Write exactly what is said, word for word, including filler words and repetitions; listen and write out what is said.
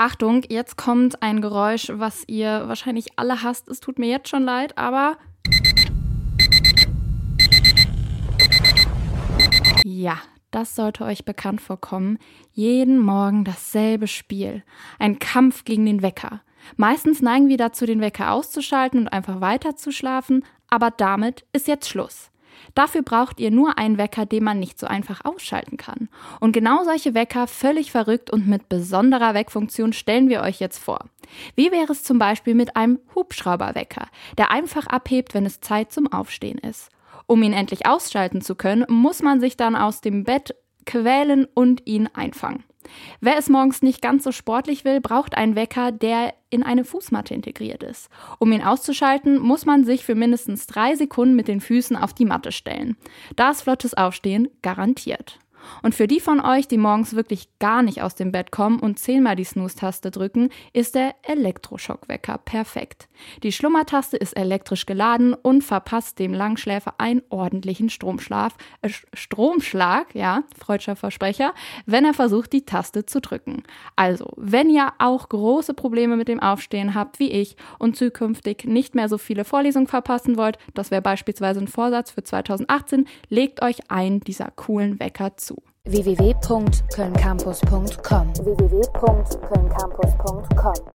Achtung, jetzt kommt ein Geräusch, was ihr wahrscheinlich alle hasst. Es tut mir jetzt schon leid, aber ja, das sollte euch bekannt vorkommen. Jeden Morgen dasselbe Spiel. Ein Kampf gegen den Wecker. Meistens neigen wir dazu, den Wecker auszuschalten und einfach weiter zu schlafen, aber damit ist jetzt Schluss. Dafür braucht ihr nur einen Wecker, den man nicht so einfach ausschalten kann. Und genau solche Wecker, völlig verrückt und mit besonderer Weckfunktion, stellen wir euch jetzt vor. Wie wäre es zum Beispiel mit einem Hubschrauberwecker, der einfach abhebt, wenn es Zeit zum Aufstehen ist? Um ihn endlich ausschalten zu können, muss man sich dann aus dem Bett quälen und ihn einfangen. Wer es morgens nicht ganz so sportlich will, braucht einen Wecker, der in eine Fußmatte integriert ist. Um ihn auszuschalten, muss man sich für mindestens drei Sekunden mit den Füßen auf die Matte stellen. Da ist flottes Aufstehen garantiert. Und für die von euch, die morgens wirklich gar nicht aus dem Bett kommen und zehnmal die Snooze-Taste drücken, ist der Elektroschockwecker perfekt. Die Schlummertaste ist elektrisch geladen und verpasst dem Langschläfer einen ordentlichen Stromschlaf, äh, Stromschlag, ja, freudscher Versprecher, wenn er versucht, die Taste zu drücken. Also, wenn ihr auch große Probleme mit dem Aufstehen habt, wie ich, und zukünftig nicht mehr so viele Vorlesungen verpassen wollt, das wäre beispielsweise ein Vorsatz für zweitausendachtzehn, legt euch einen dieser coolen Wecker zu. w w w punkt köln campus punkt com w w w punkt köln campus punkt com